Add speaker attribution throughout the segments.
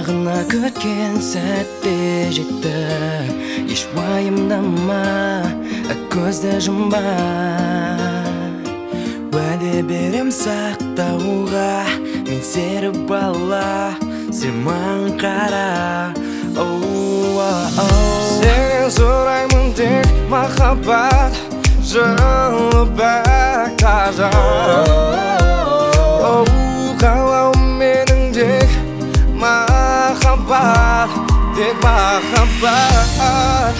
Speaker 1: Бағына күткен сәтте жетті, еш уайымдама, көзді жұмба. Уәде берем сақтауға, мен сері бала, сен маған қара. Сенен сұраймын тек махаббат, жылы бәк таза. Қалауым менің тек махаббат, тек махаббат.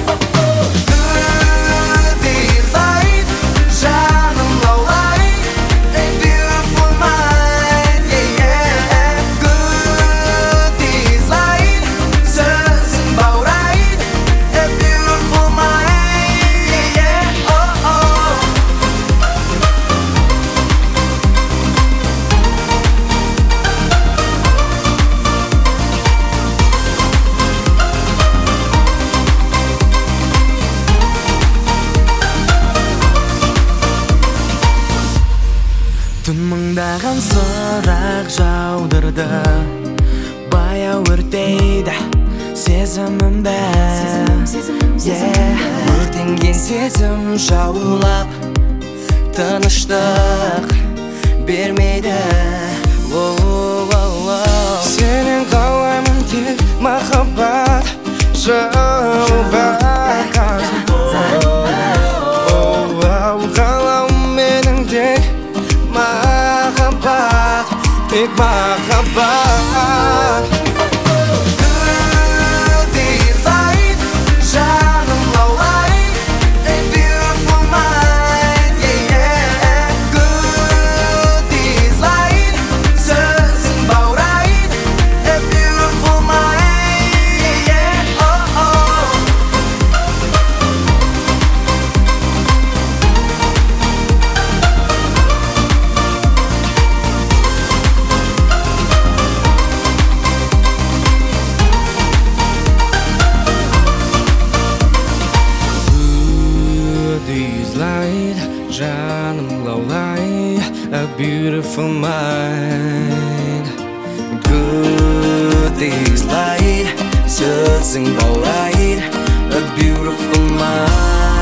Speaker 1: Түн мыңдаған сұрақ жаудырды, баяу өртейді сезімімді. Өртенген сезім жаулап, тыныштық бермейді. Сенен қалаймын тек махаббат, жылы бәк қалауым менің тек махаббат, тек махаббат. Жаным лаулай, a beautiful mind. Good is light, сөзің баулайды, a beautiful mind.